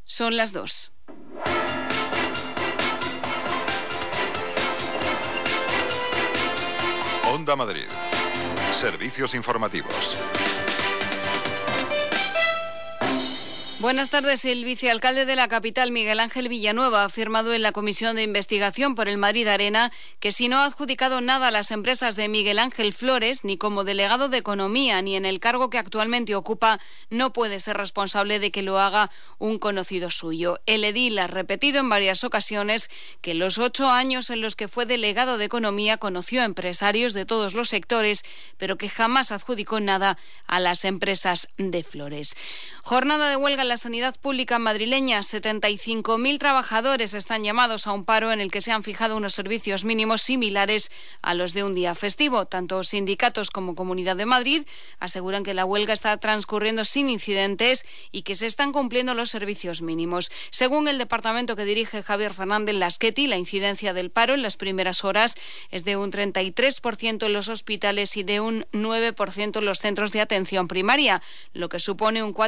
Son las 2. Onda Madrid. Servicios informativos. Buenas tardes. El vicealcalde de la capital, Miguel Ángel Villanueva, ha afirmado en la Comisión de Investigación por el Madrid Arena que si no ha adjudicado nada a las empresas de Miguel Ángel Flores, ni como delegado de Economía, ni en el cargo que actualmente ocupa, no puede ser responsable de que lo haga un conocido suyo. El edil ha repetido en varias ocasiones que en los 8 años en los que fue delegado de Economía conoció a empresarios de todos los sectores, pero que jamás adjudicó nada a las empresas de Flores. Jornada de huelga en la sanidad pública madrileña. 75.000 trabajadores están llamados a un paro en el que se han fijado unos servicios mínimos similares a los de un día festivo. Tanto sindicatos como Comunidad de Madrid aseguran que la huelga está transcurriendo sin incidentes y que se están cumpliendo los servicios mínimos. Según el departamento que dirige Javier Fernández Lasqueti, la incidencia del paro en las primeras horas es de un 33% en los hospitales y de un 9% en los centros de atención primaria, lo que supone un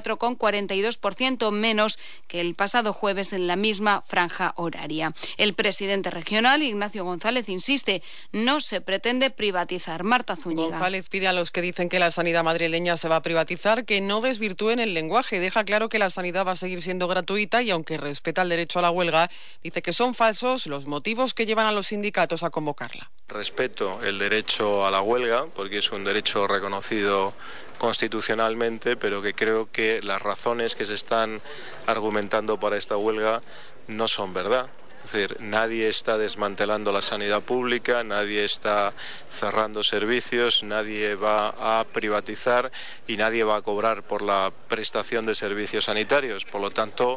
4,42% menos que el pasado jueves en la misma franja horaria. El presidente regional, Ignacio González, insiste, no se pretende privatizar. Marta Zúñiga. González pide a los que dicen que la sanidad madrileña se va a privatizar que no desvirtúen el lenguaje. Deja claro que la sanidad va a seguir siendo gratuita y aunque respeta el derecho a la huelga, dice que son falsos los motivos que llevan a los sindicatos a convocarla. Respeto el derecho a la huelga porque es un derecho reconocido constitucionalmente, pero que creo que las razones que se están argumentando para esta huelga no son verdad. Es decir, nadie está desmantelando la sanidad pública, nadie está cerrando servicios, nadie va a privatizar y nadie va a cobrar por la prestación de servicios sanitarios. Por lo tanto,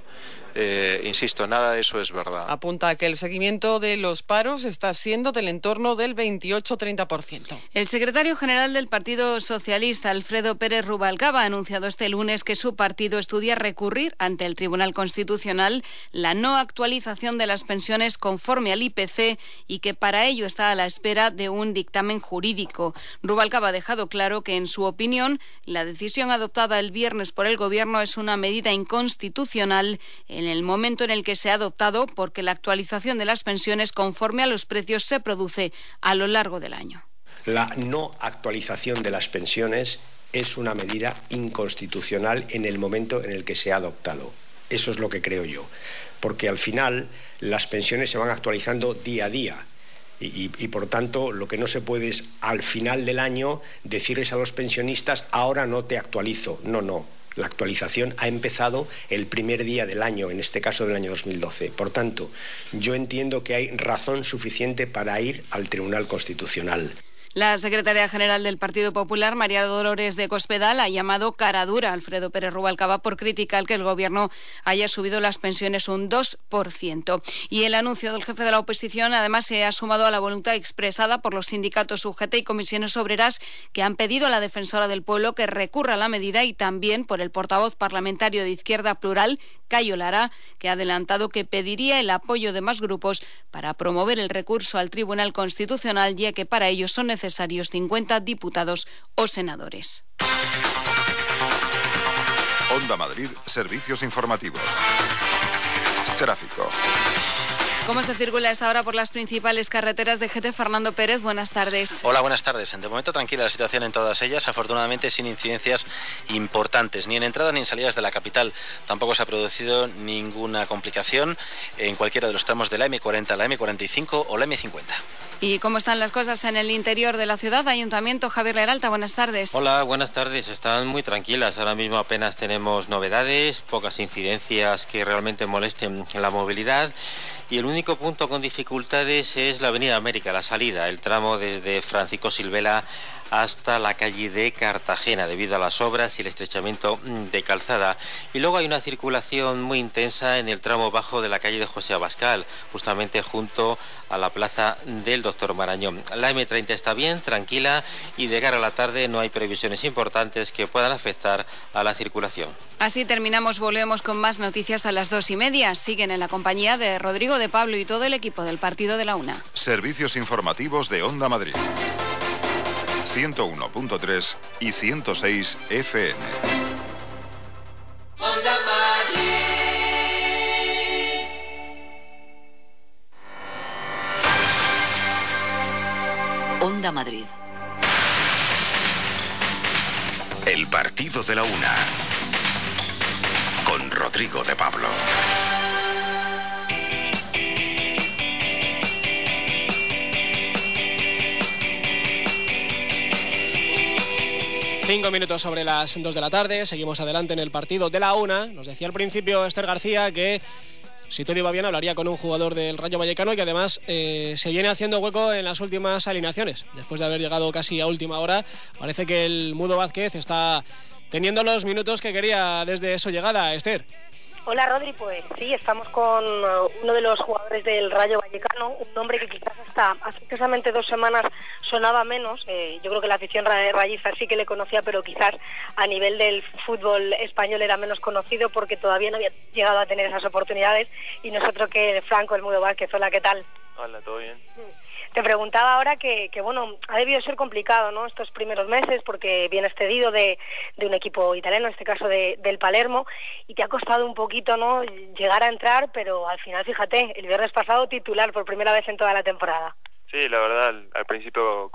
insisto, nada de eso es verdad. Apunta a que el seguimiento de los paros está siendo del entorno del 28-30%. El secretario general del Partido Socialista, Alfredo Pérez Rubalcaba, ha anunciado este lunes que su partido estudia recurrir ante el Tribunal Constitucional la no actualización de las pensiones conforme al IPC y que para ello está a la espera de un dictamen jurídico. Rubalcaba ha dejado claro que, en su opinión, la decisión adoptada el viernes por el Gobierno es una medida inconstitucional en el momento en el que se ha adoptado, porque la actualización de las pensiones conforme a los precios se produce a lo largo del año. La no actualización de las pensiones es una medida inconstitucional en el momento en el que se ha adoptado. Eso es lo que creo yo, porque al final las pensiones se van actualizando día a día. Y por tanto, lo que no se puede es al final del año decirles a los pensionistas ahora no te actualizo. No. La actualización ha empezado el primer día del año, en este caso del año 2012. Por tanto, yo entiendo que hay razón suficiente para ir al Tribunal Constitucional. La secretaria general del Partido Popular, María Dolores de Cospedal, ha llamado cara dura a Alfredo Pérez Rubalcaba por criticar que el Gobierno haya subido las pensiones un 2%. Y el anuncio del jefe de la oposición, además, se ha sumado a la voluntad expresada por los sindicatos UGT y comisiones obreras que han pedido a la defensora del pueblo que recurra a la medida y también por el portavoz parlamentario de Izquierda Plural, Cayo Lara, que ha adelantado que pediría el apoyo de más grupos para promover el recurso al Tribunal Constitucional, ya que para ello son necesarios 50 diputados o senadores. Onda Madrid, servicios informativos. Tráfico. ¿Cómo se circula a esta hora por las principales carreteras de GT? Fernando Pérez, buenas tardes. Hola, buenas tardes. De momento tranquila la situación en todas ellas, afortunadamente sin incidencias importantes, ni en entradas ni en salidas de la capital. Tampoco se ha producido ninguna complicación en cualquiera de los tramos de la M40, la M45 o la M50. ¿Y cómo están las cosas en el interior de la ciudad? Ayuntamiento, Javier Leralta, buenas tardes. Hola, buenas tardes. Están muy tranquilas. Ahora mismo apenas tenemos novedades, pocas incidencias que realmente molesten la movilidad. Y el único punto con dificultades es la Avenida América, la salida, el tramo desde Francisco Silvela hasta la calle de Cartagena, debido a las obras y el estrechamiento de calzada. Y luego hay una circulación muy intensa en el tramo bajo de la calle de José Abascal, justamente junto a la plaza del Doctor Marañón. La M30 está bien, tranquila, y de cara a la tarde no hay previsiones importantes que puedan afectar a la circulación. Así terminamos, volvemos con más noticias a las 2:30. Siguen en la compañía de Rodrigo de Pablo y todo el equipo del Partido de la Una. Servicios informativos de Onda Madrid. 101.3 y 106 FM. Onda Madrid. Onda Madrid. El partido de la una, con Rodrigo de Pablo. Cinco minutos sobre las 2 de la tarde, seguimos adelante en el partido de la una. Nos decía al principio Esther García que si todo iba bien hablaría con un jugador del Rayo Vallecano y que además se viene haciendo hueco en las últimas alineaciones. Después de haber llegado casi a última hora, parece que el Mudo Vázquez está teniendo los minutos que quería desde su llegada. Esther. Hola Rodri, pues sí, estamos con uno de los jugadores del Rayo Vallecano, un nombre que quizás hasta hace escasamente 2 semanas sonaba menos. Yo creo que la afición rayista sí que le conocía, pero quizás a nivel del fútbol español era menos conocido porque todavía no había llegado a tener esas oportunidades. Y nosotros que Franco, el Mudo Vázquez. Hola, ¿qué tal? Hola, ¿todo bien? Te preguntaba ahora que bueno, ha debido ser complicado, ¿no?, estos primeros meses, porque vienes cedido de un equipo italiano, en este caso del Palermo, y te ha costado un poquito, ¿no?, llegar a entrar, pero al final, fíjate, el viernes pasado titular por primera vez en toda la temporada. Sí, la verdad, al principio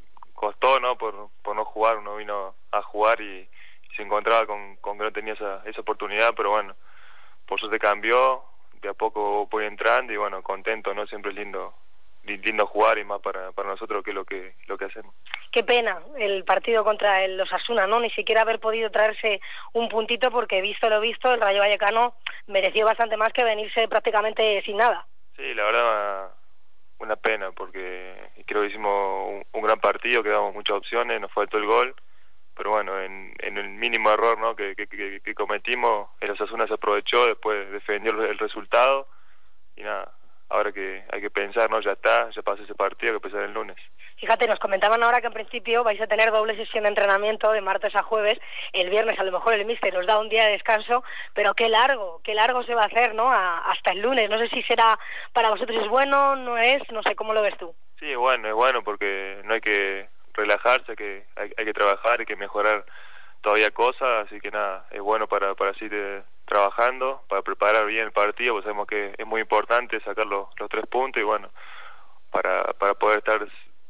costó, ¿no?, por no jugar. Uno vino a jugar y se encontraba con que no tenía esa oportunidad, pero bueno, por suerte cambió, de a poco voy entrando y bueno, contento, ¿no? Siempre es lindo jugar y más para nosotros, que es lo que hacemos. Qué pena el partido contra el Osasuna, ¿no? Ni siquiera haber podido traerse un puntito, porque visto lo visto, el Rayo Vallecano mereció bastante más que venirse prácticamente sin nada. Sí, la verdad, una pena, porque creo que hicimos un gran partido, que damos muchas opciones, nos faltó el gol, pero bueno, en el mínimo error, ¿no?, que cometimos, el Osasuna se aprovechó, después defendió el resultado y nada. Ahora que hay que pensar, ¿no? Ya pasó ese partido, hay que pensar el lunes. Fíjate, nos comentaban ahora que en principio vais a tener doble sesión de entrenamiento de martes a jueves. El viernes a lo mejor el míster nos da un día de descanso, pero qué largo se va a hacer, ¿no?, hasta el lunes. No sé si será para vosotros es bueno, no sé cómo lo ves tú. Sí, es bueno porque no hay que relajarse, que hay que trabajar, hay que mejorar todavía cosas, así que nada, es bueno para seguir trabajando, para preparar bien el partido, pues sabemos que es muy importante sacar los 3 puntos y bueno, para poder estar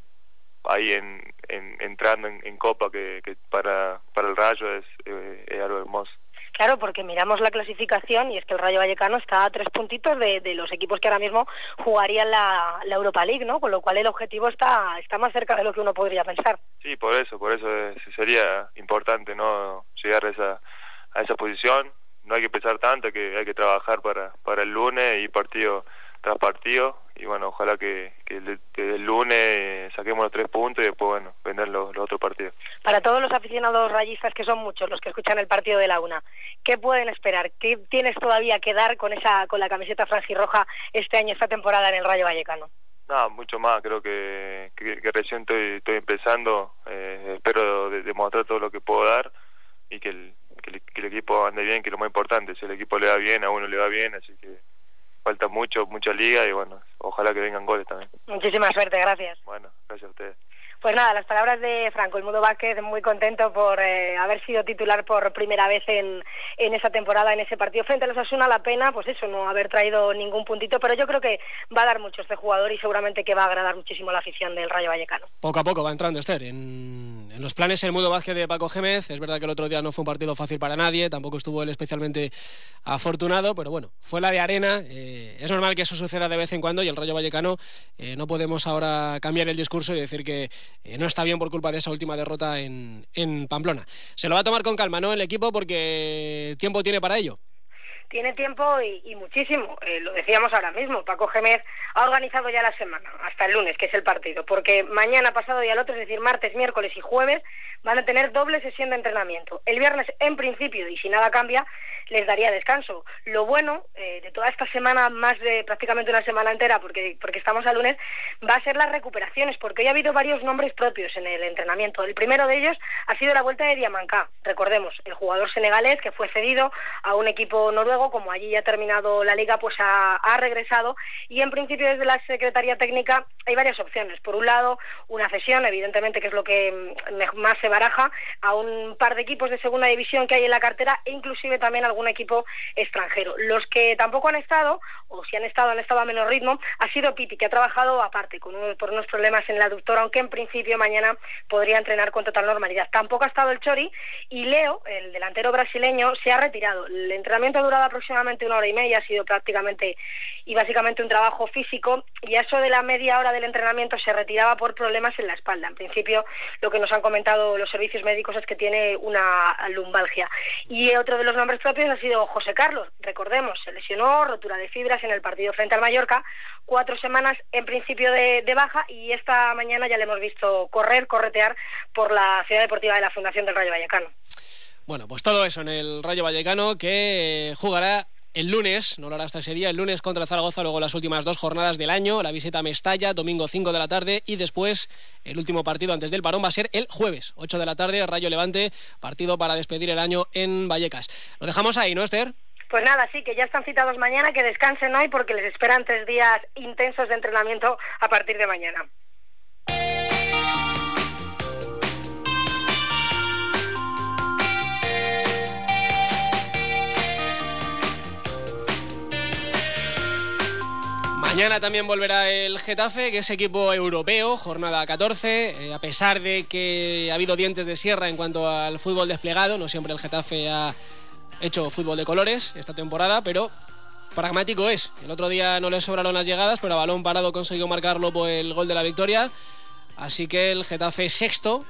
ahí entrando en Copa, que para el Rayo es algo hermoso. Claro, porque miramos la clasificación y es que el Rayo Vallecano está a 3 puntitos de los equipos que ahora mismo jugarían la Europa League, ¿no? Con lo cual el objetivo está más cerca de lo que uno podría pensar. Sí, por eso sería importante, ¿no?, llegar a esa posición. No hay que pensar tanto, que hay que trabajar para el lunes y partido tras partido, y bueno, ojalá que el lunes saquemos los 3 puntos y después, bueno, vendrán los otros partidos. Para todos los aficionados rayistas, que son muchos los que escuchan el partido de la una, ¿qué pueden esperar? ¿Qué tienes todavía que dar con la camiseta franjirroja este año, esta temporada en el Rayo Vallecano? No, mucho más. Creo que recién estoy empezando. Espero demostrar todo lo que puedo dar y que el equipo ande bien, que es lo más importante. Si el equipo le va bien, a uno le va bien, así que falta mucha liga y bueno, ojalá que vengan goles también. Muchísima suerte, gracias. Bueno, gracias a ustedes. Pues nada, las palabras de Franco, el Mudo Vázquez, muy contento por haber sido titular por primera vez en esa temporada, en ese partido frente a los Osasuna. La pena, pues eso, no haber traído ningún puntito, pero yo creo que va a dar mucho este jugador y seguramente que va a agradar muchísimo a la afición del Rayo Vallecano. Poco a poco va entrando, Esther, en los planes el Mudo Vázquez de Paco Gémez. Es verdad que el otro día no fue un partido fácil para nadie, tampoco estuvo él especialmente afortunado, pero bueno, fue la de arena. Es normal que eso suceda de vez en cuando y el Rayo Vallecano no podemos ahora cambiar el discurso y decir que no está bien por culpa de esa última derrota en Pamplona. Se lo va a tomar con calma, ¿no?, el equipo, porque tiempo tiene para ello. Tiene tiempo y muchísimo, lo decíamos ahora mismo. Paco Gémez ha organizado ya la semana, hasta el lunes, que es el partido, porque mañana, pasado y al otro, es decir, martes, miércoles y jueves, van a tener doble sesión de entrenamiento. El viernes, en principio, y si nada cambia, les daría descanso. Lo bueno de toda esta semana, más de prácticamente una semana entera, porque estamos a lunes, va a ser las recuperaciones, porque hoy ha habido varios nombres propios en el entrenamiento. El primero de ellos ha sido la vuelta de Diamancá. Recordemos, el jugador senegalés que fue cedido a un equipo noruego luego, como allí ya ha terminado la Liga, pues ha regresado, y en principio desde la Secretaría Técnica hay varias opciones. Por un lado, una cesión, evidentemente, que es lo que más se baraja, a un par de equipos de segunda división que hay en la cartera, e inclusive también algún equipo extranjero. Los que tampoco han estado, o si han estado a menor ritmo, ha sido Piti, que ha trabajado aparte por unos problemas en la aductora, aunque en principio mañana podría entrenar con total normalidad. Tampoco ha estado el Chori, y Leo, el delantero brasileño, se ha retirado. El entrenamiento ha durado aproximadamente 1 hora y media, ha sido prácticamente y básicamente un trabajo físico, y a eso de la media hora del entrenamiento se retiraba por problemas en la espalda. En principio, lo que nos han comentado los servicios médicos es que tiene una lumbalgia. Y otro de los nombres propios ha sido José Carlos. Recordemos, se lesionó, rotura de fibras en el partido frente al Mallorca, 4 semanas en principio de baja, y esta mañana ya le hemos visto corretear por la Ciudad Deportiva de la Fundación del Rayo Vallecano. Bueno, pues todo eso en el Rayo Vallecano, que jugará el lunes, no lo hará hasta ese día, el lunes contra Zaragoza, luego las últimas 2 jornadas del año, la visita a Mestalla, domingo 5 de la tarde, y después el último partido antes del parón va a ser el jueves, 8 de la tarde, Rayo Levante, partido para despedir el año en Vallecas. Lo dejamos ahí, ¿no, Esther? Pues nada, sí, que ya están citados mañana, que descansen hoy porque les esperan 3 días intensos de entrenamiento a partir de mañana. Mañana también volverá el Getafe, que es equipo europeo, jornada 14, a pesar de que ha habido dientes de sierra en cuanto al fútbol desplegado. No siempre el Getafe ha hecho fútbol de colores esta temporada, pero pragmático es. El otro día no le sobraron las llegadas, pero a balón parado consiguió marcarlo por el gol de la victoria. Así que el Getafe sexto,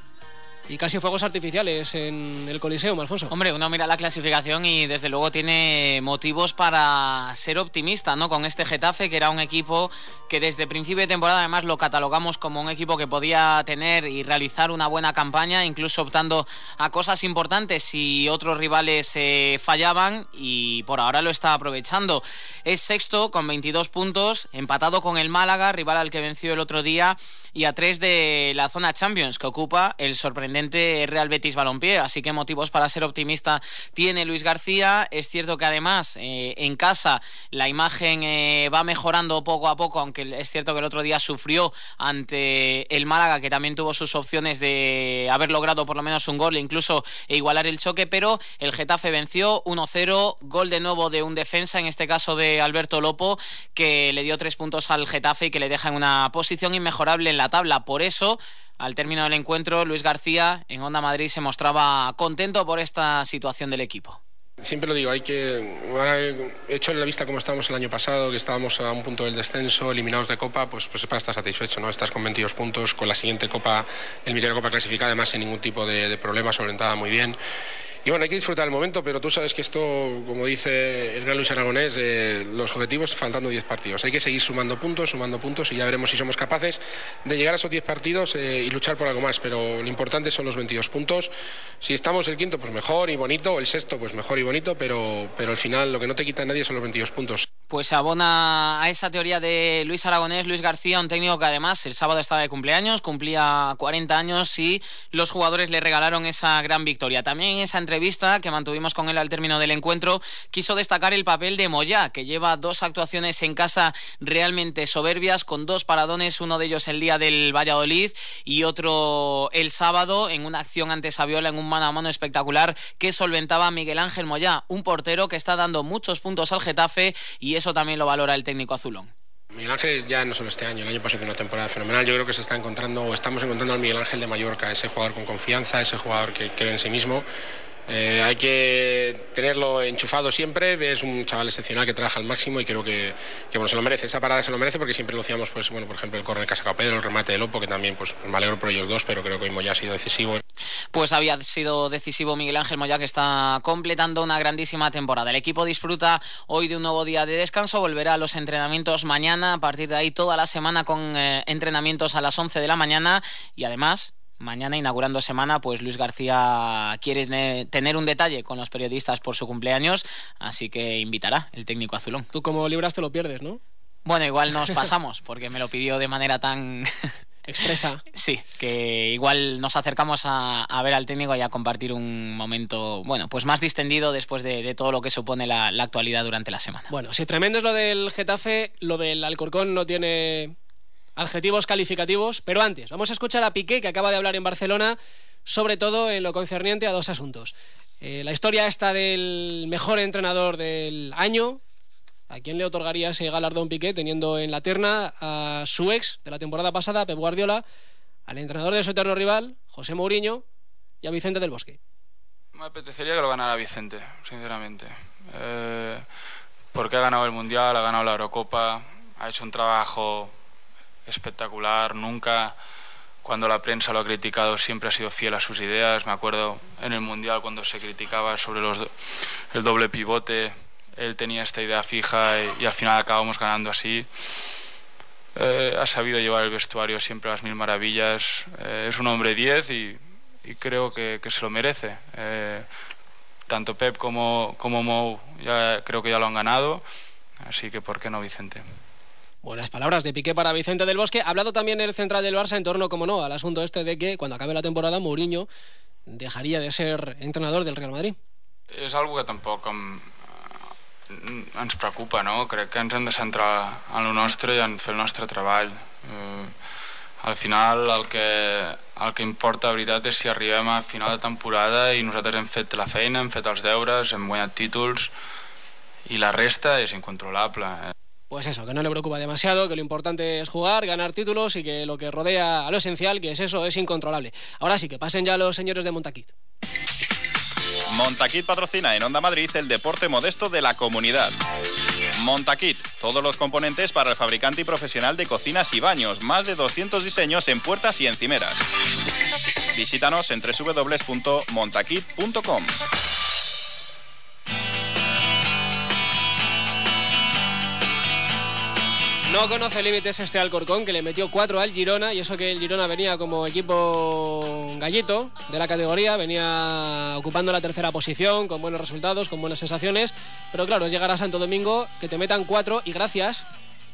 y casi fuegos artificiales en el Coliseum, Alfonso. Hombre, uno mira la clasificación y desde luego tiene motivos para ser optimista, ¿no? Con este Getafe, que era un equipo que desde principio de temporada además lo catalogamos como un equipo que podía tener y realizar una buena campaña, incluso optando a cosas importantes si otros rivales fallaban, y por ahora lo está aprovechando. Es sexto con 22 puntos, empatado con el Málaga, rival al que venció el otro día, y a 3 de la zona Champions que ocupa el sorprendente Real Betis Balompié. Así que motivos para ser optimista tiene Luis García. Es cierto que además en casa la imagen va mejorando poco a poco, aunque es cierto que el otro día sufrió ante el Málaga, que también tuvo sus opciones de haber logrado por lo menos un gol e incluso igualar el choque, pero el Getafe venció 1-0, gol de nuevo de un defensa, en este caso de Alberto Lopo, que le dio 3 puntos al Getafe y que le deja en una posición inmejorable en la tabla. Por eso, al término del encuentro, Luis García en Onda Madrid se mostraba contento por esta situación del equipo. Siempre lo digo, ahora hecho la vista como estábamos el año pasado, que estábamos a un punto del descenso, eliminados de Copa, pues es para estar satisfecho, ¿no? Estás con 22 puntos, con la siguiente Copa, el Miquel Copa clasificada, además sin ningún tipo de problema, solventada muy bien. Y bueno, hay que disfrutar el momento, pero tú sabes que esto, como dice el gran Luis Aragonés, los objetivos faltando 10 partidos. Hay que seguir sumando puntos y ya veremos si somos capaces de llegar a esos 10 partidos y luchar por algo más. Pero lo importante son los 22 puntos. Si estamos el quinto, pues mejor y bonito, el sexto, pues mejor y bonito, pero al final lo que no te quita nadie son los 22 puntos. Pues abona a esa teoría de Luis Aragonés, Luis García, un técnico que además el sábado estaba de cumpleaños, cumplía 40 años y los jugadores le regalaron esa gran victoria. También en esa entrevista que mantuvimos con él al término del encuentro, quiso destacar el papel de Moyá, que lleva 2 actuaciones en casa realmente soberbias, con 2 paradones, uno de ellos el día del Valladolid y otro el sábado, en una acción ante Saviola en un mano a mano espectacular que solventaba Miguel Ángel Moyá, un portero que está dando muchos puntos al Getafe, y eso también lo valora el técnico azulón. Miguel Ángel ya no solo este año, el año pasado hizo una temporada fenomenal. Yo creo que estamos encontrando al Miguel Ángel de Mallorca, ese jugador con confianza, ese jugador que cree en sí mismo. Hay que tenerlo enchufado siempre. Es un chaval excepcional que trabaja al máximo y creo que bueno, se lo merece. Esa parada se lo merece porque siempre lo hacíamos, pues bueno, por ejemplo el córner que ha sacado Pedro, el remate de Lopo, que también pues me alegro por ellos dos, pero creo que Moyá ha sido decisivo. Pues había sido decisivo Miguel Ángel Moyá, que está completando una grandísima temporada. El equipo disfruta hoy de un nuevo día de descanso, volverá a los entrenamientos mañana, a partir de ahí toda la semana con entrenamientos a las 11 de la mañana, y además mañana, inaugurando semana, pues Luis García quiere tener un detalle con los periodistas por su cumpleaños, así que invitará el técnico azulón. Tú como libras te lo pierdes, ¿no? Bueno, igual nos pasamos, porque me lo pidió de manera tan expresa. Sí, que igual nos acercamos a ver al técnico y a compartir un momento, bueno, pues más distendido después de todo lo que supone la actualidad durante la semana. Bueno, si tremendo es lo del Getafe, lo del Alcorcón no tiene adjetivos calificativos, pero antes, vamos a escuchar a Piqué, que acaba de hablar en Barcelona, sobre todo en lo concerniente a dos asuntos. La historia esta del mejor entrenador del año. ¿A quién le otorgaría ese galardón Piqué, teniendo en la terna a su ex de la temporada pasada, Pep Guardiola, al entrenador de su eterno rival, José Mourinho, y a Vicente del Bosque? Me apetecería que lo ganara Vicente, sinceramente. Porque ha ganado el Mundial, ha ganado la Eurocopa, ha hecho un trabajo espectacular. Nunca, cuando la prensa lo ha criticado, siempre ha sido fiel a sus ideas. Me acuerdo en el Mundial cuando se criticaba sobre el doble pivote. Él tenía esta idea fija y al final acabamos ganando así. Ha sabido llevar el vestuario siempre a las mil maravillas. Es un hombre 10 y creo que se lo merece. Tanto Pep como Mou creo que ya lo han ganado, así que ¿por qué no Vicente? Buenas palabras de Piqué para Vicente del Bosque. Ha hablado también el central del Barça en torno, como no, al asunto este de que cuando acabe la temporada Mourinho dejaría de ser entrenador del Real Madrid. És algo que tampoc ens preocupa, no? Crec que ens hem de centrar en lo nostre i en fer el nostre treball. Al final el que importa de veritat és si arribem a final de temporada i nosaltres hem fet la feina, hem fet els deures, hem guanyat títols i la resta és incontrolable. Pues eso, que no le preocupa demasiado, que lo importante es jugar, ganar títulos y que lo que rodea a lo esencial, que es eso, es incontrolable. Ahora sí, que pasen ya los señores de Montaquit. Montaquit patrocina en Onda Madrid el deporte modesto de la comunidad. Montaquit, todos los componentes para el fabricante y profesional de cocinas y baños, más de 200 diseños en puertas y encimeras. Visítanos en www.montaquit.com. No conoce límites este Alcorcón, que le metió 4 al Girona, y eso que el Girona venía como equipo gallito de la categoría, venía ocupando la tercera posición, con buenos resultados, con buenas sensaciones, pero claro, es llegar a Santo Domingo, que te metan 4 y gracias,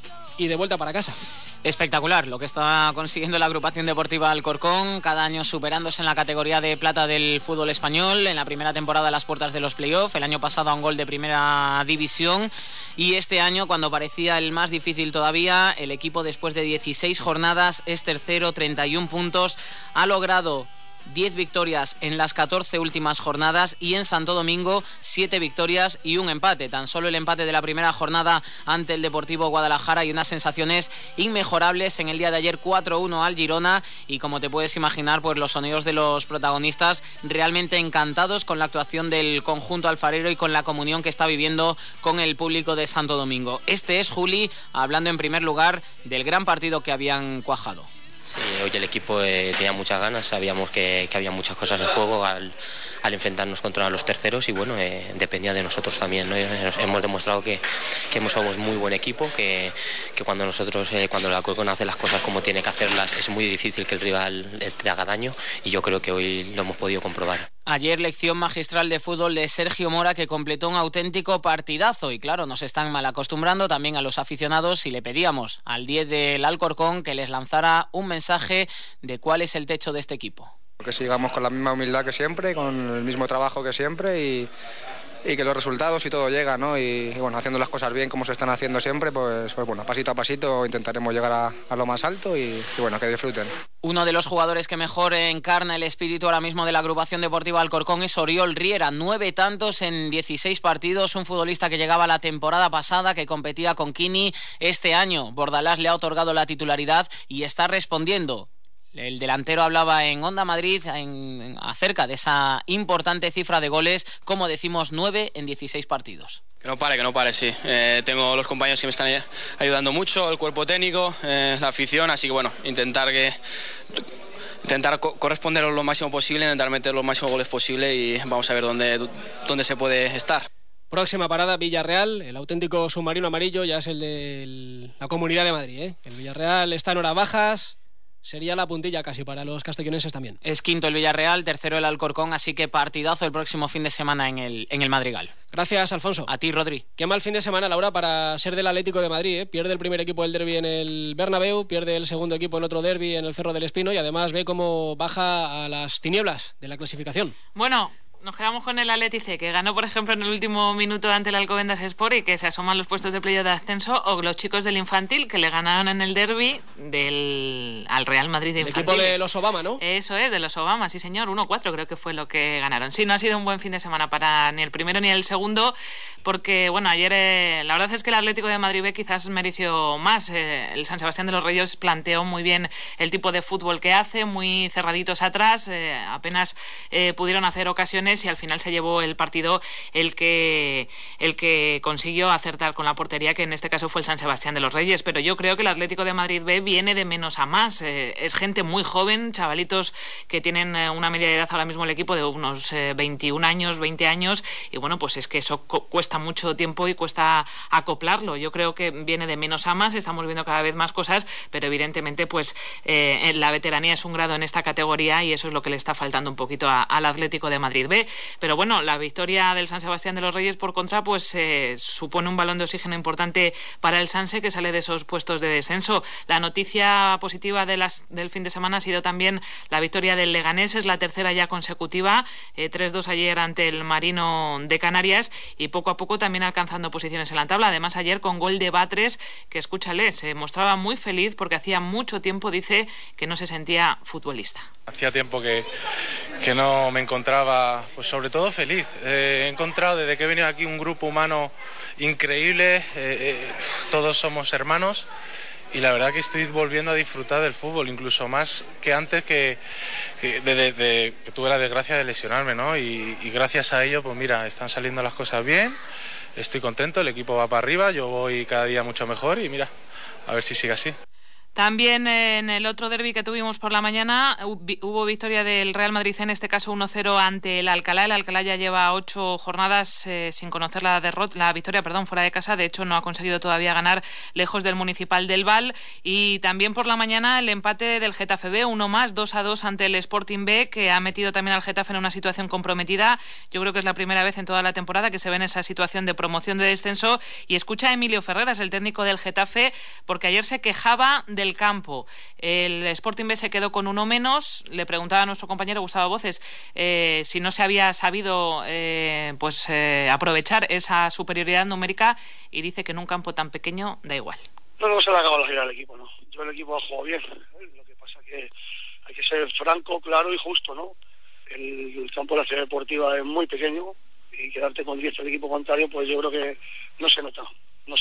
y de vuelta para casa. Espectacular lo que está consiguiendo la agrupación deportiva Alcorcón, cada año superándose en la categoría de plata del fútbol español, en la primera temporada a las puertas de los playoffs, el año pasado a un gol de primera división, y este año, cuando parecía el más difícil todavía, el equipo después de 16 jornadas es tercero, 31 puntos, ha logrado 10 victorias en las 14 últimas jornadas y en Santo Domingo 7 victorias y un empate. Tan solo el empate de la primera jornada ante el Deportivo Guadalajara y unas sensaciones inmejorables en el día de ayer, 4-1 al Girona, y como te puedes imaginar, pues los sonidos de los protagonistas realmente encantados con la actuación del conjunto alfarero y con la comunión que está viviendo con el público de Santo Domingo. Este es Juli hablando en primer lugar del gran partido que habían cuajado. Sí, hoy el equipo tenía muchas ganas, sabíamos que había muchas cosas en juego al enfrentarnos contra los terceros y bueno, dependía de nosotros también, ¿no? Hemos demostrado que somos muy buen equipo, que cuando el Alcorcón hace las cosas como tiene que hacerlas, es muy difícil que el rival te haga daño, y yo creo que hoy lo hemos podido comprobar. Ayer lección magistral de fútbol de Sergio Mora, que completó un auténtico partidazo, y claro, nos están mal acostumbrando también a los aficionados, y le pedíamos al 10 del Alcorcón que les lanzara un mensaje de cuál es el techo de este equipo. Que sigamos con la misma humildad que siempre, con el mismo trabajo que siempre, y que los resultados y todo llega, ¿no? Y bueno, haciendo las cosas bien como se están haciendo siempre, pues bueno, pasito a pasito intentaremos llegar a lo más alto y bueno, que disfruten. Uno de los jugadores que mejor encarna el espíritu ahora mismo de la agrupación deportiva Alcorcón es Oriol Riera, 9 tantos en 16 partidos, un futbolista que llegaba la temporada pasada, que competía con Kini. Este año Bordalás le ha otorgado la titularidad y está respondiendo. El delantero hablaba en Onda Madrid acerca de esa importante cifra de goles, como decimos, 9 en 16 partidos. Que no pare, sí. Tengo los compañeros que me están ayudando mucho, el cuerpo técnico, la afición, así que bueno, intentar corresponder lo máximo posible, intentar meter los máximos goles posible y vamos a ver dónde se puede estar. Próxima parada, Villarreal, el auténtico submarino amarillo ya es el de la Comunidad de Madrid, ¿eh? El Villarreal está en horas bajas, sería la puntilla casi para los castellonenses también. Es quinto el Villarreal, tercero el Alcorcón, así que partidazo el próximo fin de semana en el Madrigal. Gracias, Alfonso. A ti, Rodri. Qué mal fin de semana, Laura, para ser del Atlético de Madrid, ¿eh? Pierde el primer equipo del derbi en el Bernabéu, pierde el segundo equipo en otro derbi en el Cerro del Espino y además ve cómo baja a las tinieblas de la clasificación. Bueno, nos quedamos con el Atleti C, que ganó, por ejemplo, en el último minuto ante el Alcobendas Sport y que se asoman los puestos de playoff de ascenso, o los chicos del infantil, que le ganaron en el derbi al Real Madrid de infantiles. El equipo de los Obama, ¿no? Eso es, de los Obama, sí señor, 1-4 creo que fue lo que ganaron. Sí, no ha sido un buen fin de semana para ni el primero ni el segundo, porque, bueno, ayer la verdad es que el Atlético de Madrid B quizás mereció más. El San Sebastián de los Reyes planteó muy bien el tipo de fútbol que hace, muy cerraditos atrás, apenas pudieron hacer ocasiones y al final se llevó el partido el que consiguió acertar con la portería, que en este caso fue el San Sebastián de los Reyes. Pero yo creo que el Atlético de Madrid B viene de menos a más. Es gente muy joven, chavalitos que tienen una media de edad ahora mismo el equipo de unos 21 años, 20 años, y bueno, pues es que eso cuesta mucho tiempo y cuesta acoplarlo. Yo creo que viene de menos a más, estamos viendo cada vez más cosas, pero evidentemente pues la veteranía es un grado en esta categoría y eso es lo que le está faltando un poquito al Atlético de Madrid B. Pero bueno, la victoria del San Sebastián de los Reyes, por contra, pues supone un balón de oxígeno importante para el Sanse, que sale de esos puestos de descenso. La noticia positiva del fin de semana ha sido también la victoria del Leganés, es la tercera ya consecutiva, 3-2 ayer ante el Marino de Canarias y poco a poco también alcanzando posiciones en la tabla. Además, ayer con gol de Batres, que escúchale, se mostraba muy feliz porque hacía mucho tiempo, dice, que no se sentía futbolista. Hacía tiempo que no me encontraba, pues sobre todo feliz. He encontrado desde que he venido aquí un grupo humano increíble, todos somos hermanos y la verdad que estoy volviendo a disfrutar del fútbol, incluso más que antes que tuve la desgracia de lesionarme, ¿no? Y gracias a ello, pues mira, están saliendo las cosas bien, estoy contento, el equipo va para arriba, yo voy cada día mucho mejor y mira, a ver si sigue así. También en el otro derbi que tuvimos por la mañana hubo victoria del Real Madrid, en este caso 1-0 ante el Alcalá. El Alcalá ya lleva 8 jornadas sin conocer la victoria fuera de casa. De hecho, no ha conseguido todavía ganar lejos del Municipal del Val. Y también por la mañana el empate del Getafe B, 1 más, 2-2 ante el Sporting B, que ha metido también al Getafe en una situación comprometida. Yo creo que es la primera vez en toda la temporada que se ve en esa situación de promoción de descenso. Y escucha a Emilio Ferreras, el técnico del Getafe, porque ayer se quejaba del campo. El Sporting B se quedó con 1 menos. Le preguntaba a nuestro compañero Gustavo Voces si no se había sabido aprovechar esa superioridad numérica, y dice que en un campo tan pequeño da igual. No se le ha acabado la gira al equipo, ¿no? Yo el equipo ha jugado bien. Lo que pasa que hay que ser franco, claro y justo, ¿no? El campo de la Ciudad Deportiva es muy pequeño y quedarte con 10 del equipo contrario, pues yo creo que no se nota. No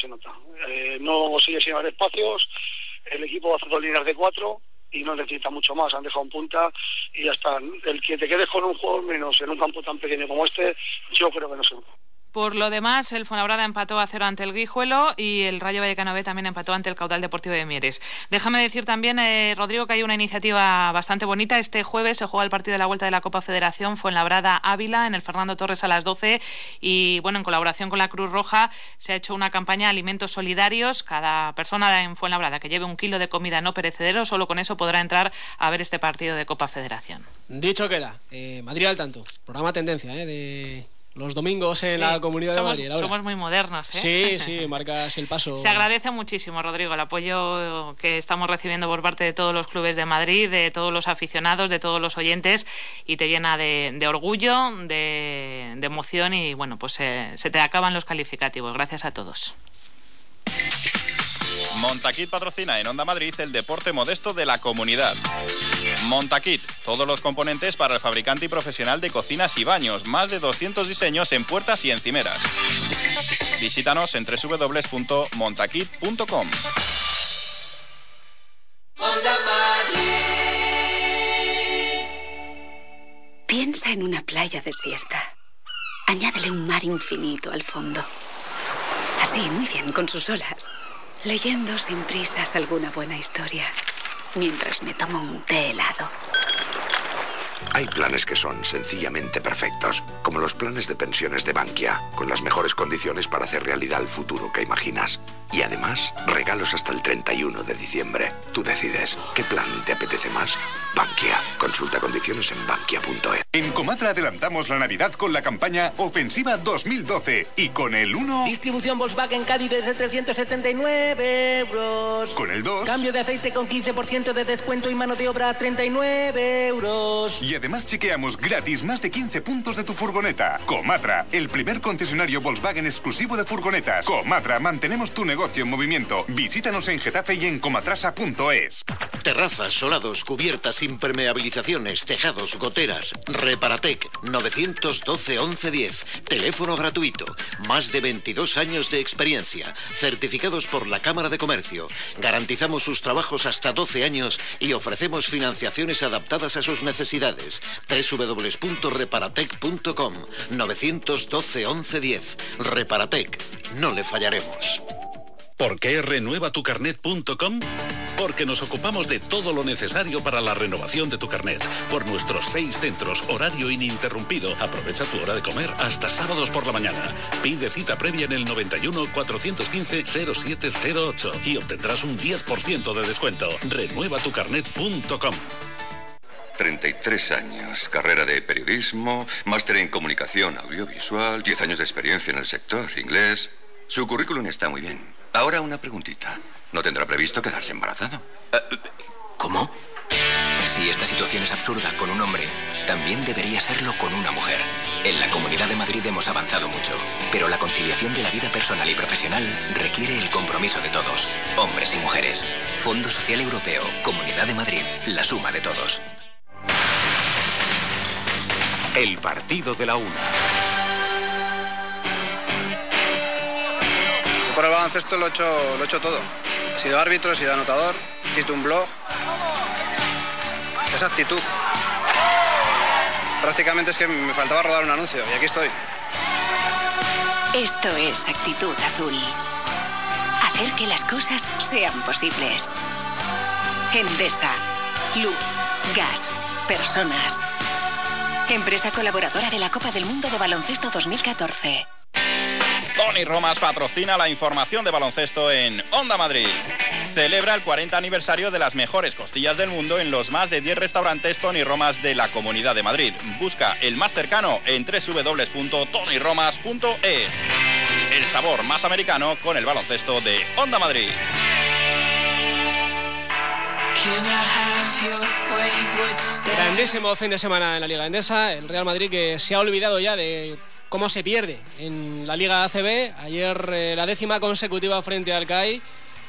sigue sin haber espacios. El equipo hace 2 líneas de 4 y no necesita mucho más, han dejado un punta y ya está. El que te quedes con un jugador menos en un campo tan pequeño como este, yo creo que no se nota. Por lo demás, el Fuenlabrada empató a 0 ante el Guijuelo y el Rayo Vallecano B también empató ante el Caudal Deportivo de Mieres. Déjame decir también, Rodrigo, que hay una iniciativa bastante bonita. Este jueves se juega el partido de la vuelta de la Copa Federación Fuenlabrada Ávila en el Fernando Torres a las 12 y, bueno, en colaboración con la Cruz Roja se ha hecho una campaña de alimentos solidarios. Cada persona en Fuenlabrada que lleve 1 kilo de comida no perecedero, solo con eso podrá entrar a ver este partido de Copa Federación. Dicho queda, Madrid al tanto, programa Tendencia de los domingos en la Comunidad de Madrid. Laura. Somos muy modernos, ¿eh? Sí, marcas el paso. Se agradece muchísimo, Rodrigo, el apoyo que estamos recibiendo por parte de todos los clubes de Madrid, de todos los aficionados, de todos los oyentes, y te llena de orgullo, de emoción y, bueno, pues se te acaban los calificativos. Gracias a todos. Montaquit patrocina en Onda Madrid el deporte modesto de la comunidad. Montaquit, todos los componentes para el fabricante y profesional de cocinas y baños, más de 200 diseños en puertas y encimeras. Visítanos en www.montaquit.com. Piensa en una playa desierta. Añádele un mar infinito al fondo. Así, muy bien, con sus olas. Leyendo sin prisas alguna buena historia, mientras me tomo un té helado. Hay planes que son sencillamente perfectos, como los planes de pensiones de Bankia, con las mejores condiciones para hacer realidad el futuro que imaginas. Y además, regalos hasta el 31 de diciembre. Tú decides, ¿qué plan te apetece más? Bankia. Consulta condiciones en bankia.es. En Comatra adelantamos la Navidad con la campaña Ofensiva 2012 y con el 1... Distribución Volkswagen Caddy desde 379 euros. Con el 2... Cambio de aceite con 15% de descuento y mano de obra a 39 euros. Y además chequeamos gratis más de 15 puntos de tu furgoneta. Comatra, el primer concesionario Volkswagen exclusivo de furgonetas. Comatra, mantenemos tu negocio en movimiento. Visítanos en Getafe y en comatrasa.es. Terrazas, solados, cubiertas, impermeabilizaciones, tejados, goteras. Reparatec 912 1110. Teléfono gratuito. Más de 22 años de experiencia. Certificados por la Cámara de Comercio. Garantizamos sus trabajos hasta 12 años y ofrecemos financiaciones adaptadas a sus necesidades. www.reparatec.com 912 1110. Reparatec. No le fallaremos. ¿Por qué renuevatucarnet.com? Porque nos ocupamos de todo lo necesario para la renovación de tu carnet. Por nuestros 6 centros, horario ininterrumpido. Aprovecha tu hora de comer hasta sábados por la mañana. Pide cita previa en el 91 415 0708 y obtendrás un 10% de descuento. Renuevatucarnet.com. 33 años, carrera de periodismo, máster en comunicación audiovisual, 10 años de experiencia en el sector inglés. Su currículum está muy bien. Ahora una preguntita. ¿No tendrá previsto quedarse embarazado? ¿Cómo? Si esta situación es absurda con un hombre, también debería serlo con una mujer. En la Comunidad de Madrid hemos avanzado mucho, pero la conciliación de la vida personal y profesional requiere el compromiso de todos, hombres y mujeres. Fondo Social Europeo, Comunidad de Madrid, la suma de todos. El partido de la una. Por el baloncesto lo he hecho todo. He sido árbitro, he sido anotador, he escrito un blog. Esa actitud. Prácticamente es que me faltaba rodar un anuncio y aquí estoy. Esto es Actitud Azul. Hacer que las cosas sean posibles. Endesa. Luz. Gas. Personas. Empresa colaboradora de la Copa del Mundo de Baloncesto 2014. Tony Romas patrocina la información de baloncesto en Onda Madrid. Celebra el 40 aniversario de las mejores costillas del mundo en los más de 10 restaurantes Tony Romas de la Comunidad de Madrid. Busca el más cercano en www.tonyromas.es. El sabor más americano con el baloncesto de Onda Madrid. Grandísimo fin de semana en la Liga Endesa. El Real Madrid que se ha olvidado ya de cómo se pierde en la Liga ACB. Ayer la 10ª consecutiva frente al CAI.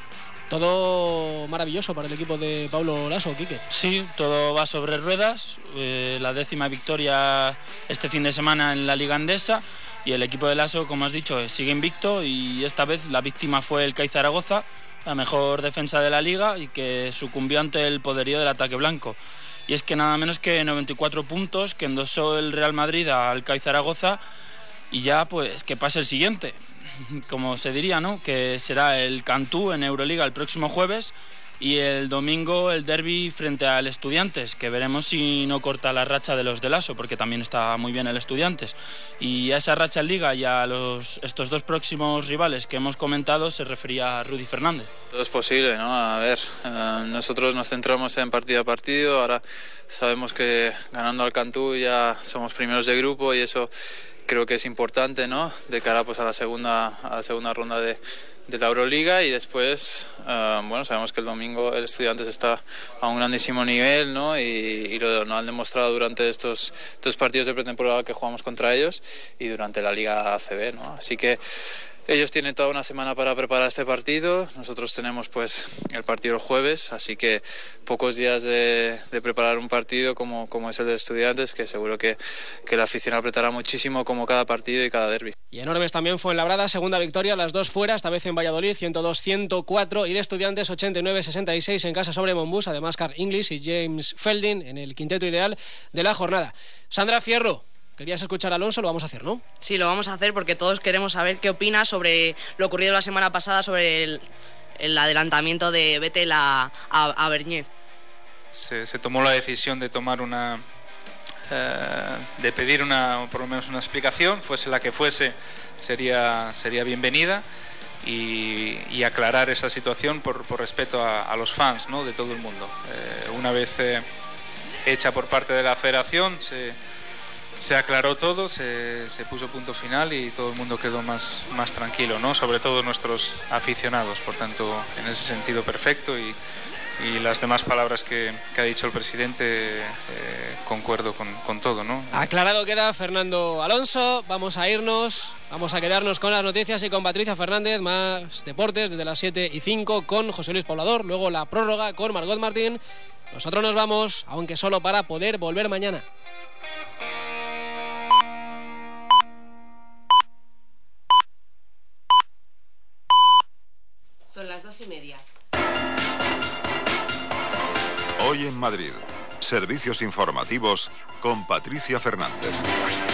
Todo maravilloso para el equipo de Pablo Laso, Quique. Sí, todo va sobre ruedas. La 10ª victoria este fin de semana en la Liga Endesa. Y el equipo de Laso, como has dicho, sigue invicto. Y esta vez la víctima fue el CAI Zaragoza, la mejor defensa de la liga y que sucumbió ante el poderío del ataque blanco. Y es que nada menos que 94 puntos que endosó el Real Madrid al CAI Zaragoza y ya pues que pase el siguiente, como se diría, ¿no? Que será el Cantú en Euroliga el próximo jueves y el domingo el derbi frente al Estudiantes, que veremos si no corta la racha de los de Laso, porque también está muy bien el Estudiantes. Y a esa racha en Liga y a estos dos próximos rivales que hemos comentado se refería a Rudy Fernández. Todo es posible, ¿no? A ver, nosotros nos centramos en partido a partido, ahora sabemos que ganando al Cantú ya somos primeros de grupo y eso creo que es importante, ¿no? De cara pues a la segunda ronda de la Euroliga y después, bueno, sabemos que el domingo el Estudiantes está a un grandísimo nivel, ¿no? Y lo han demostrado durante estos 2 partidos de pretemporada que jugamos contra ellos y durante la Liga ACB, ¿no? Así que ellos tienen toda una semana para preparar este partido, nosotros tenemos pues el partido el jueves, así que pocos días de preparar un partido como es el de Estudiantes, que seguro que la afición apretará muchísimo como cada partido y cada derbi. Y enormes también fue en Labrada, segunda victoria, las 2 fuera, esta vez en Valladolid, 102-104, y de Estudiantes 89-66 en casa sobre Monbus, además Carl Inglis y James Felding en el quinteto ideal de la jornada. Sandra Fierro, querías escuchar a Alonso, lo vamos a hacer, ¿no? Sí, lo vamos a hacer porque todos queremos saber qué opina sobre lo ocurrido la semana pasada sobre el adelantamiento de Vettel a Bernier. Se tomó la decisión de tomar una de pedir por lo menos una explicación, fuese la que fuese, sería bienvenida, y aclarar esa situación por respeto a los fans, ¿no?, de todo el mundo. Una vez hecha por parte de la federación, se aclaró todo, se puso punto final y todo el mundo quedó más tranquilo, ¿no?, sobre todo nuestros aficionados. Por tanto, en ese sentido, perfecto, y las demás palabras que ha dicho el presidente, concuerdo con todo, ¿no? Aclarado queda, Fernando Alonso. Vamos a irnos, vamos a quedarnos con las noticias y con Patricia Fernández. Más deportes desde las 7:05 con José Luis Poblador. Luego la prórroga con Margot Martín. Nosotros nos vamos, aunque solo para poder volver mañana. Son las 2:30. Hoy en Madrid, servicios informativos con Patricia Fernández.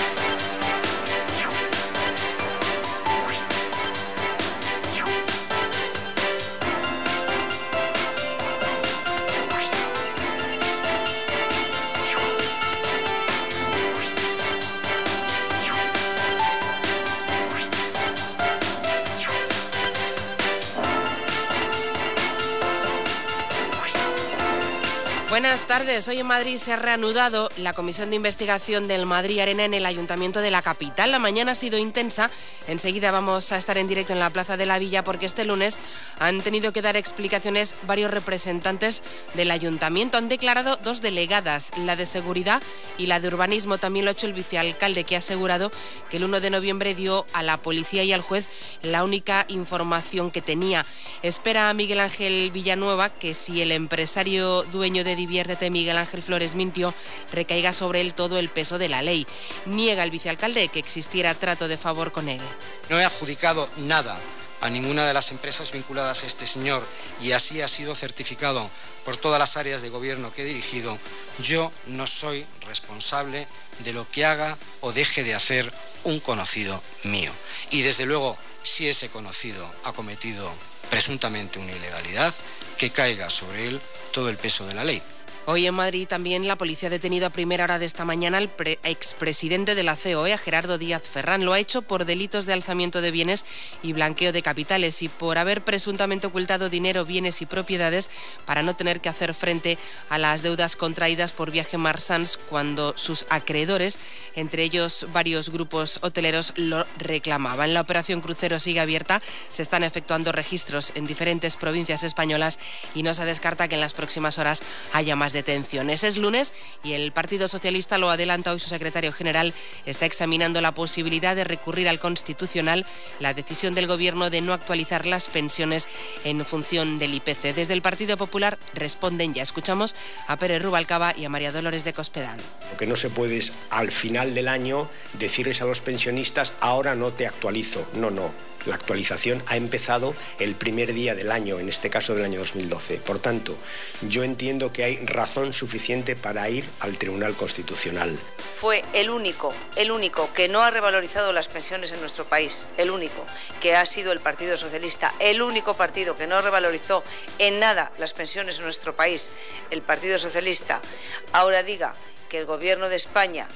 Buenas tardes. Hoy en Madrid se ha reanudado la comisión de investigación del Madrid Arena en el Ayuntamiento de la capital. La mañana ha sido intensa. Enseguida vamos a estar en directo en la Plaza de la Villa porque este lunes han tenido que dar explicaciones varios representantes del Ayuntamiento. Han declarado 2 delegadas, la de Seguridad y la de Urbanismo. También lo ha hecho el vicealcalde, que ha asegurado que el 1 de noviembre dio a la policía y al juez la única información que tenía. Espera a Miguel Ángel Villanueva que si el empresario dueño de Diviértete, Miguel Ángel Flores, mintió, recaiga sobre él todo el peso de la ley. Niega el vicealcalde que existiera trato de favor con él. No he adjudicado nada a ninguna de las empresas vinculadas a este señor y así ha sido certificado por todas las áreas de gobierno que he dirigido. Yo no soy responsable de lo que haga o deje de hacer un conocido mío. Y desde luego, si ese conocido ha cometido presuntamente una ilegalidad, que caiga sobre él todo el peso de la ley. Hoy en Madrid también la policía ha detenido a primera hora de esta mañana al expresidente de la COE, a Gerardo Díaz Ferrán. Lo ha hecho por delitos de alzamiento de bienes y blanqueo de capitales y por haber presuntamente ocultado dinero, bienes y propiedades para no tener que hacer frente a las deudas contraídas por Viaje Marsans cuando sus acreedores, entre ellos varios grupos hoteleros, lo reclamaban. La operación Crucero sigue abierta, se están efectuando registros en diferentes provincias españolas y no se descarta que en las próximas horas haya más detenciones. Es lunes y el Partido Socialista, lo adelanta hoy su secretario general, está examinando la posibilidad de recurrir al Constitucional la decisión del Gobierno de no actualizar las pensiones en función del IPC. Desde el Partido Popular responden ya. Escuchamos a Pérez Rubalcaba y a María Dolores de Cospedal. Lo que no se puede es al final del año decirles a los pensionistas ahora no te actualizo. No. La actualización ha empezado el primer día del año, en este caso del año 2012. Por tanto, yo entiendo que hay razón suficiente para ir al Tribunal Constitucional. Fue el único que no ha revalorizado las pensiones en nuestro país, el único, que ha sido el Partido Socialista, el único partido que no revalorizó en nada las pensiones en nuestro país, el Partido Socialista. Ahora diga que el Gobierno de España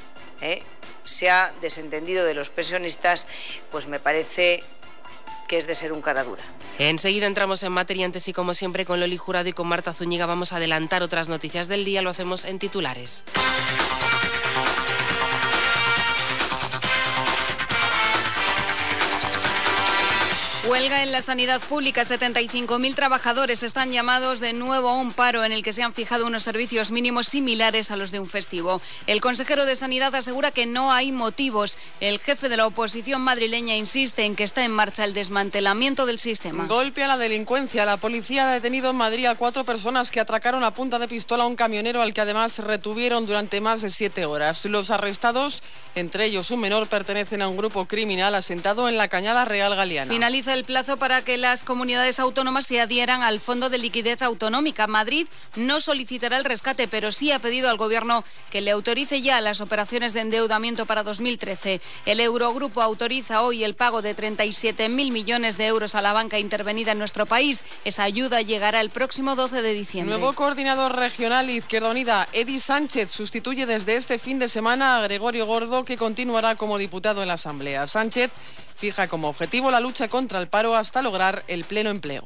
se ha desentendido de los pensionistas, pues me parece que es de ser un cara dura. Enseguida entramos en materia, antes y como siempre con Loli Jurado y con Marta Zúñiga vamos a adelantar otras noticias del día, lo hacemos en titulares. Huelga en la sanidad pública. 75.000 trabajadores están llamados de nuevo a un paro en el que se han fijado unos servicios mínimos similares a los de un festivo. El consejero de Sanidad asegura que no hay motivos. El jefe de la oposición madrileña insiste en que está en marcha el desmantelamiento del sistema. Golpe a la delincuencia. La policía ha detenido en Madrid a 4 personas que atracaron a punta de pistola a un camionero al que además retuvieron durante más de 7 horas. Los arrestados, entre ellos un menor, pertenecen a un grupo criminal asentado en la Cañada Real Galiana. Finaliza vence el plazo para que las comunidades autónomas se adhieran al Fondo de Liquidez Autonómica. Madrid no solicitará el rescate, pero sí ha pedido al Gobierno que le autorice ya las operaciones de endeudamiento para 2013. El Eurogrupo autoriza hoy el pago de 37.000 millones de euros a la banca intervenida en nuestro país. Esa ayuda llegará el próximo 12 de diciembre. Nuevo coordinador regional Izquierda Unida, Edi Sánchez, sustituye desde este fin de semana a Gregorio Gordo, que continuará como diputado en la Asamblea. Sánchez fija como objetivo la lucha contra el paro hasta lograr el pleno empleo.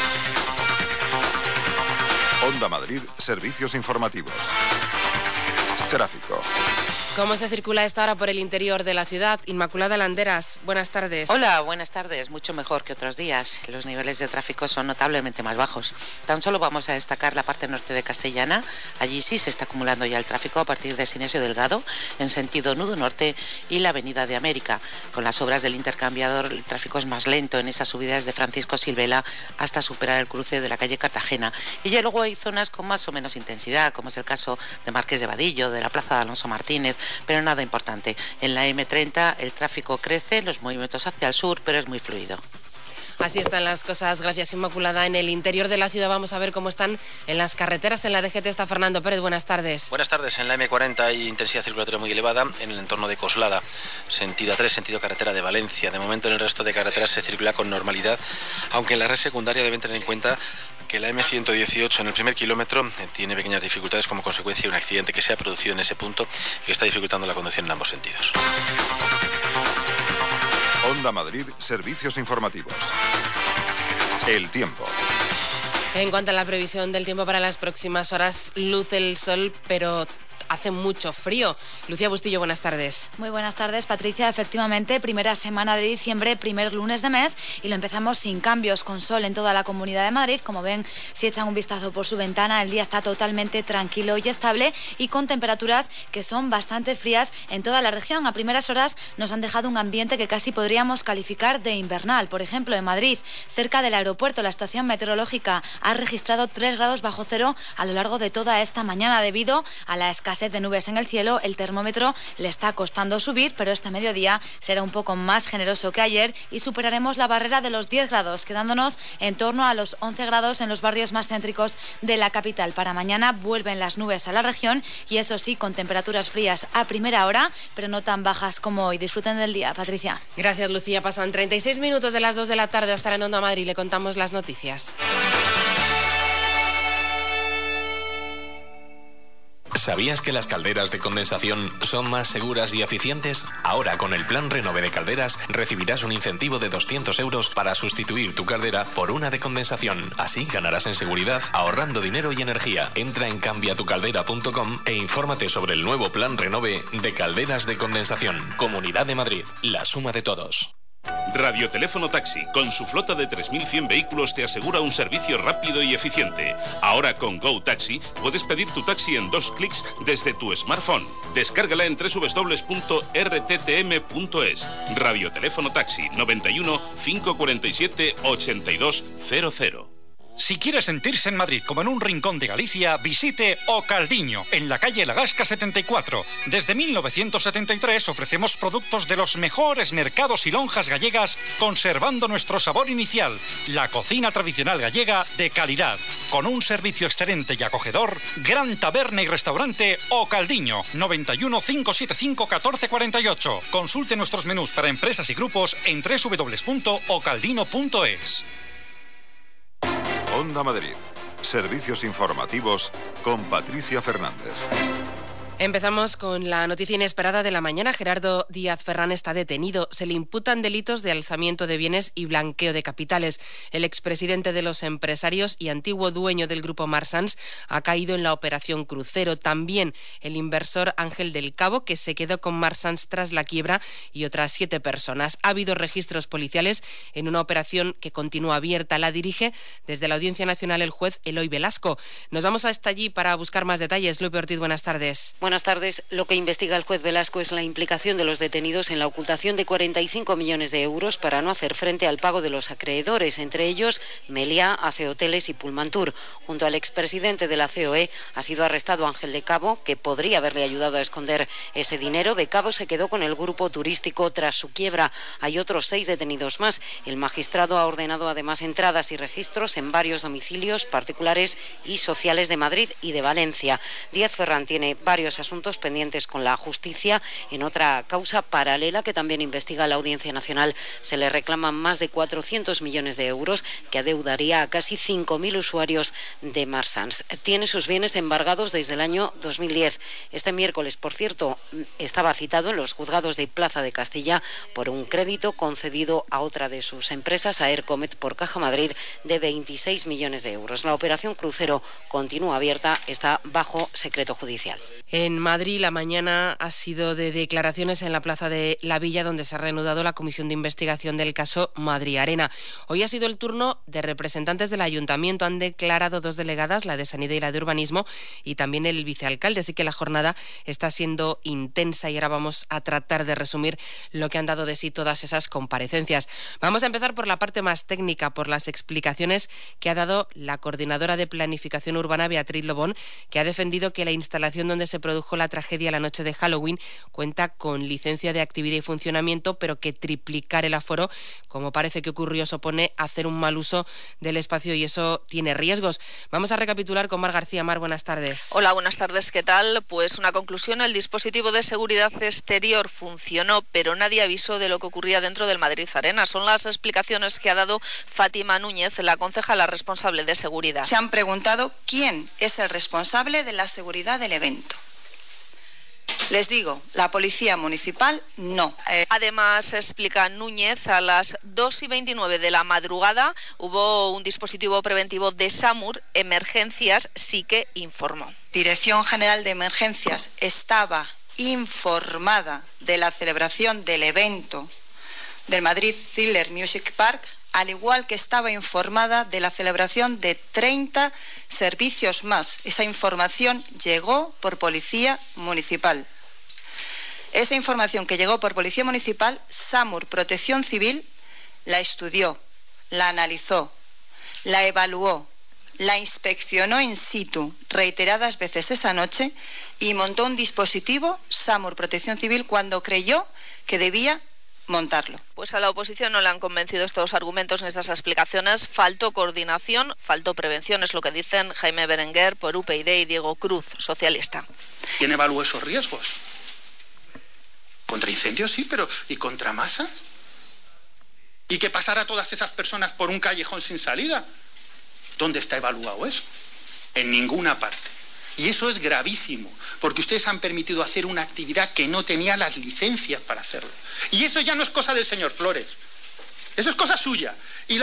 Onda Madrid, servicios informativos. Tráfico. ¿Cómo se circula esta hora por el interior de la ciudad? Inmaculada Landeras, buenas tardes. Hola, buenas tardes. Mucho mejor que otros días. Los niveles de tráfico son notablemente más bajos. Tan solo vamos a destacar la parte norte de Castellana. Allí sí se está acumulando ya el tráfico a partir de Sinesio Delgado, en sentido nudo norte, y la Avenida de América. Con las obras del intercambiador, el tráfico es más lento en esas subidas de Francisco Silvela hasta superar el cruce de la calle Cartagena. Y ya luego hay zonas con más o menos intensidad, como es el caso de Marqués de Vadillo, de la Plaza de Alonso Martínez, pero nada importante. En la M30 el tráfico crece, los movimientos hacia el sur, pero es muy fluido. Así están las cosas, gracias Inmaculada. En el interior de la ciudad vamos a ver cómo están en las carreteras. En la DGT está Fernando Pérez, buenas tardes. Buenas tardes, en la M40 hay intensidad circulatoria muy elevada en el entorno de Coslada, sentido A3, sentido carretera de Valencia. De momento en el resto de carreteras se circula con normalidad, aunque en la red secundaria deben tener en cuenta que la M118 en el primer kilómetro tiene pequeñas dificultades como consecuencia de un accidente que se ha producido en ese punto y que está dificultando la conducción en ambos sentidos. Onda Madrid, servicios informativos. El tiempo. En cuanto a la previsión del tiempo para las próximas horas, luce el sol, pero hace mucho frío. Lucía Bustillo, buenas tardes. Muy buenas tardes, Patricia. Efectivamente, primera semana de diciembre, primer lunes de mes, y lo empezamos sin cambios, con sol en toda la Comunidad de Madrid. Como ven, si echan un vistazo por su ventana, el día está totalmente tranquilo y estable, y con temperaturas que son bastante frías en toda la región. A primeras horas nos han dejado un ambiente que casi podríamos calificar de invernal. Por ejemplo, en Madrid, cerca del aeropuerto, la estación meteorológica ha registrado 3 grados bajo cero a lo largo de toda esta mañana. Debido a la escasez de nubes en el cielo, el termómetro le está costando subir, pero este mediodía será un poco más generoso que ayer y superaremos la barrera de los 10 grados, quedándonos en torno a los 11 grados en los barrios más céntricos de la capital. Para mañana vuelven las nubes a la región y eso sí, con temperaturas frías a primera hora, pero no tan bajas como hoy. Disfruten del día, Patricia. Gracias, Lucía. Pasan 36 minutos de las 2 de la tarde. Estará en Onda Madrid. Le contamos las noticias. ¿Sabías que las calderas de condensación son más seguras y eficientes? Ahora, con el Plan Renove de Calderas, recibirás un incentivo de 200 euros para sustituir tu caldera por una de condensación. Así ganarás en seguridad, ahorrando dinero y energía. Entra en cambiatucaldera.com e infórmate sobre el nuevo Plan Renove de Calderas de Condensación. Comunidad de Madrid, la suma de todos. Radioteléfono Taxi, con su flota de 3.100 vehículos, te asegura un servicio rápido y eficiente. Ahora con Go Taxi puedes pedir tu taxi en 2 clics desde tu smartphone. Descárgala en www.rttm.es. Radioteléfono Taxi 91 547 8200. Si quiere sentirse en Madrid como en un rincón de Galicia, visite O Caldiño, en la calle La Gasca 74. Desde 1973 ofrecemos productos de los mejores mercados y lonjas gallegas, conservando nuestro sabor inicial, la cocina tradicional gallega de calidad. Con un servicio excelente y acogedor, gran taberna y restaurante O Caldiño, 91 575 1448. Consulte nuestros menús para empresas y grupos en www.ocaldino.es. Onda Madrid. Servicios informativos con Patricia Fernández. Empezamos con la noticia inesperada de la mañana. Gerardo Díaz Ferrán está detenido. Se le imputan delitos de alzamiento de bienes y blanqueo de capitales. El expresidente de los empresarios y antiguo dueño del grupo Marsans ha caído en la operación Crucero. También el inversor Ángel del Cabo, que se quedó con Marsans tras la quiebra, y otras 7 personas. Ha habido registros policiales en una operación que continúa abierta. La dirige desde la Audiencia Nacional el juez Eloy Velasco. Nos vamos hasta allí para buscar más detalles. Lupe Ortiz, buenas tardes. Buenas tardes. Lo que investiga el juez Velasco es la implicación de los detenidos en la ocultación de 45 millones de euros para no hacer frente al pago de los acreedores, entre ellos Meliá, AC Hoteles y Pullmantur. Junto al expresidente de la COE ha sido arrestado Ángel de Cabo, que podría haberle ayudado a esconder ese dinero. De Cabo se quedó con el grupo turístico tras su quiebra. Hay otros 6 detenidos más. El magistrado ha ordenado además entradas y registros en varios domicilios particulares y sociales de Madrid y de Valencia. Díaz Ferrán tiene varios asuntos pendientes con la justicia. En otra causa paralela que también investiga la Audiencia Nacional se le reclaman más de 400 millones de euros que adeudaría a casi 5.000 usuarios de Marsans. Tiene sus bienes embargados desde el año 2010. Este miércoles, por cierto, estaba citado en los juzgados de Plaza de Castilla por un crédito concedido a otra de sus empresas, a Aircomet, por Caja Madrid, de 26 millones de euros. La operación Crucero continúa abierta, está bajo secreto judicial. En Madrid, la mañana ha sido de declaraciones en la Plaza de la Villa, donde se ha reanudado la comisión de investigación del caso Madrid Arena. Hoy ha sido el turno de representantes del Ayuntamiento. Han declarado 2 delegadas, la de Sanidad y la de Urbanismo, y también el vicealcalde. Así que la jornada está siendo intensa y ahora vamos a tratar de resumir lo que han dado de sí todas esas comparecencias. Vamos a empezar por la parte más técnica, por las explicaciones que ha dado la coordinadora de Planificación Urbana, Beatriz Lobón, que ha defendido que la instalación donde se produjo la tragedia la noche de Halloween cuenta con licencia de actividad y funcionamiento, pero que triplicar el aforo, como parece que ocurrió, supone hacer un mal uso del espacio y eso tiene riesgos. Vamos a recapitular con Mar García. Mar, buenas tardes. Hola, buenas tardes. ¿Qué tal? Pues una conclusión: el dispositivo de seguridad exterior funcionó, pero nadie avisó de lo que ocurría dentro del Madrid Arena. Son las explicaciones que ha dado Fátima Núñez, la concejala responsable de seguridad. Se han preguntado quién es el responsable de la seguridad del evento. Les digo, la Policía Municipal no. Además, explica Núñez, a las 2:29 de la madrugada hubo un dispositivo preventivo de SAMUR. Emergencias sí que informó. Dirección General de Emergencias estaba informada de la celebración del evento del Madrid Thriller Music Park, al igual que estaba informada de la celebración de 30 servicios más. Esa información llegó por Policía Municipal. Esa información que llegó por Policía Municipal, SAMUR Protección Civil la estudió, la analizó, la evaluó, la inspeccionó in situ reiteradas veces esa noche y montó un dispositivo, SAMUR Protección Civil, cuando creyó que debía montarlo. Pues a la oposición no le han convencido estos argumentos ni estas explicaciones. Faltó coordinación, faltó prevención, es lo que dicen Jaime Berenguer por UPyD y Diego Cruz, socialista. ¿Quién evaluó esos riesgos? Contra incendios sí, pero ¿y contra masas? ¿Y que pasara a todas esas personas por un callejón sin salida? ¿Dónde está evaluado eso? En ninguna parte. Y eso es gravísimo, porque ustedes han permitido hacer una actividad que no tenía las licencias para hacerlo. Y eso ya no es cosa del señor Flores, eso es cosa suya.